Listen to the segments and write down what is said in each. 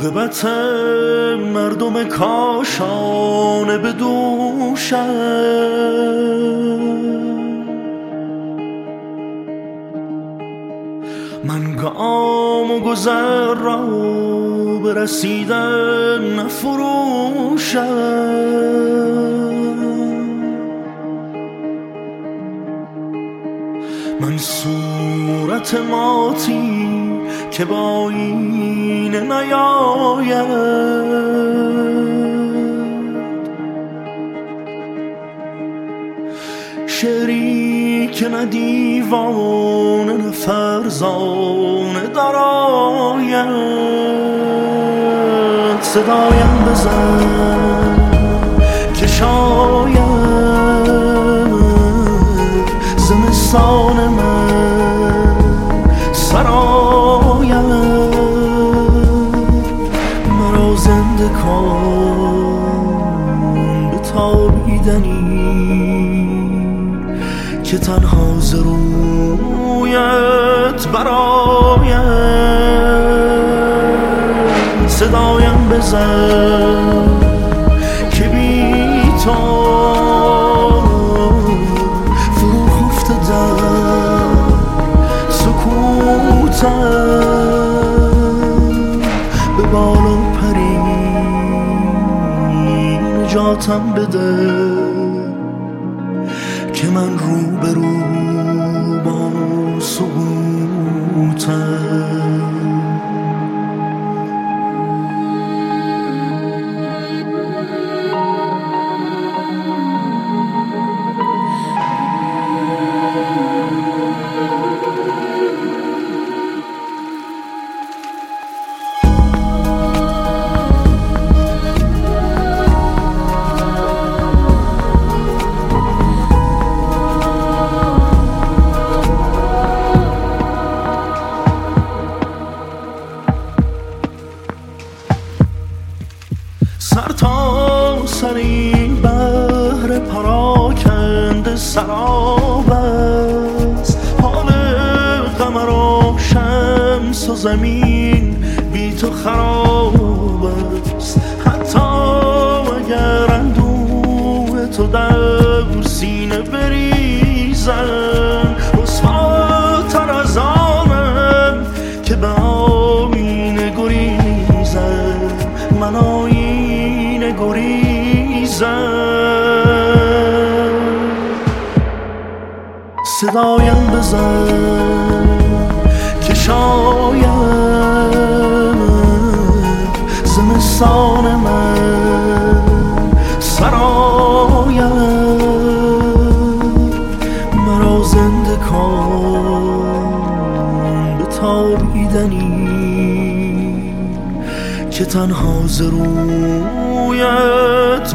عاقبت مردم کاشانه به دوشم، من گام و گذر را به رسیدن نفروشم. من صورت ماتی که با این نیاید، شعری که نه دیوانه نه فرزانه درآید. صدایم بزن که شاید زمستان من سراید، مرا زنده کن به تابیدنی که تنها ز رویت براید. صدایم بزن که بی تو فرو خفته در سکوتم، به بالا پری نجاتم بده که من رو به رو با سقوطم. سر تا سر این بحر پراکنده سراب است، حال قمر و شمس و زمین بی تو خراب است. حتی اگر اندوه تو در سینه بریزم، رسواتر از آنم که به آینه گریزم. من آینه گریزم. صدایم بزن که شاید زمستان من سراید، مرا زنده کن به تابیدنی که تنها ز رویت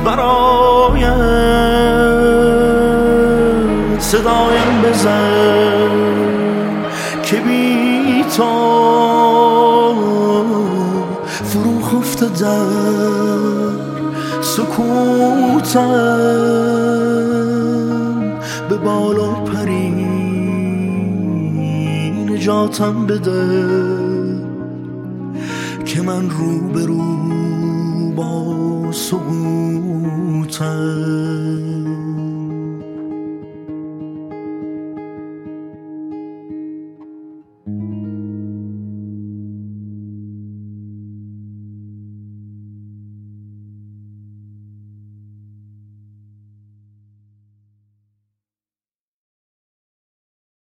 براید. صدایم بزن که بی تو فرو خفته در سکوتم، به بالا پری نجاتم بده که من رو به رو با سقوطم.